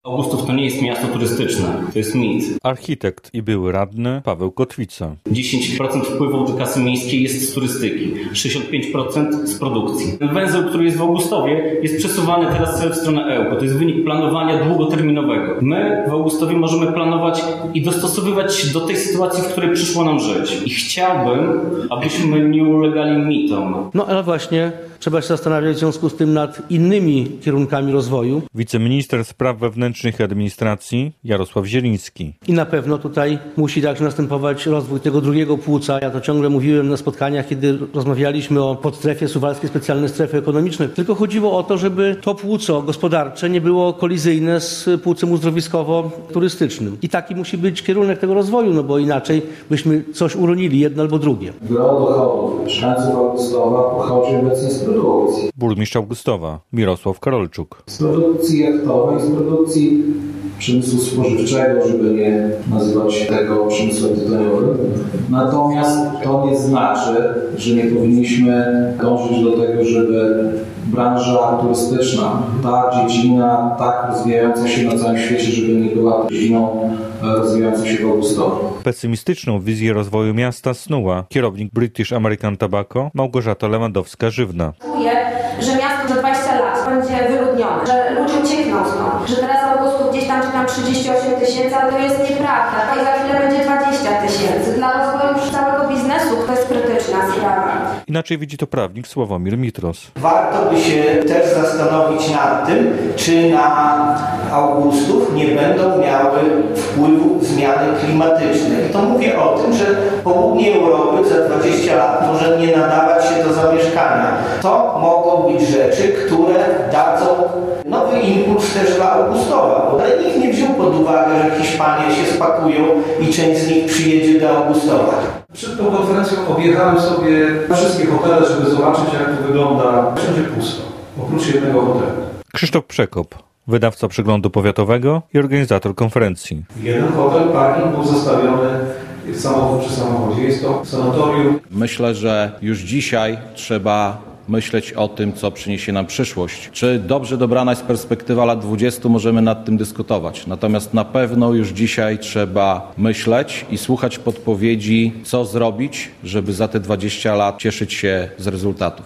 Augustów to nie jest miasto turystyczne, to jest mit. Architekt i były radny Paweł Kotwica. 10% wpływów do kasy miejskiej jest z turystyki, 65% z produkcji. Ten węzeł, który jest w Augustowie, jest przesuwany teraz w stronę Ełku. To jest wynik planowania długoterminowego. My w Augustowie możemy planować i dostosowywać się do tej sytuacji, w której przyszło nam żyć. I chciałbym, abyśmy nie ulegali mitom. No ale właśnie trzeba się zastanawiać w związku z tym nad innymi kierunkami rozwoju. Wiceminister spraw wewnętrznych i administracji Jarosław Zieliński. I na pewno tutaj musi także następować rozwój tego drugiego płuca. Ja to ciągle mówiłem na spotkaniach, kiedy rozmawialiśmy o podstrefie suwalskiej specjalnej strefy ekonomicznej. Tylko chodziło o to, żeby to płuco gospodarcze nie było kolizyjne z płucem uzdrowiskowo-turystycznym. I taki musi być kierunek tego rozwoju, no bo inaczej byśmy coś uronili, jedno albo drugie. Gro dochodów mieszkańców Augustowa pochodzi obecnie z produkcji. Burmistrz Augustowa Mirosław Karolczuk. Z produkcji jachtowej, z produkcji przemysłu spożywczego, żeby nie nazywać tego przemysłem tytoniowym. Natomiast to nie znaczy, że nie powinniśmy dążyć do tego, żeby branża turystyczna, ta dziedzina tak rozwijająca się na całym świecie, żeby nie była dziedziną rozwijającą się w Augustowie. Pesymistyczną wizję rozwoju miasta snuła kierownik British American Tobacco Małgorzata Lewandowska-Żywna. Czuję, że miasto za 20 lat będzie wyludnione, że ludzie uciekną stąd, że teraz Augustów gdzieś tam czytam 38 000, ale to jest nieprawda. I za chwilę będzie 20 000. Dla rozwoju całego biznesu to jest krytyczna sprawa. Inaczej widzi to prawnik Sławomir Mitros. Warto by się też zastanowić nad tym, czy na Augustów nie będą miały wpływu zmiany klimatyczne. I to mówię o tym, że południe Europy za 20 lat może nie nadawać się do zamieszkania. To mogą być rzeczy, które dadzą nowy impuls też dla Augustowa. Ale nikt nie wziął pod uwagę, że Hiszpanie się spakują i część z nich przyjedzie do Augustowa. Przed tą konferencją objechałem sobie wszystkie hotele, żeby zobaczyć, jak to wygląda. Wszędzie pusto, oprócz jednego hotelu. Krzysztof Przekop, wydawca przeglądu powiatowego i organizator konferencji. Jeden hotel, parking był zastawiony, samochód przy samochodzie. Jest to sanatorium. Myślę, że już dzisiaj trzeba myśleć o tym, co przyniesie nam przyszłość. Czy dobrze dobrana jest perspektywa lat 20, możemy nad tym dyskutować. Natomiast na pewno już dzisiaj trzeba myśleć i słuchać podpowiedzi, co zrobić, żeby za te 20 lat cieszyć się z rezultatów.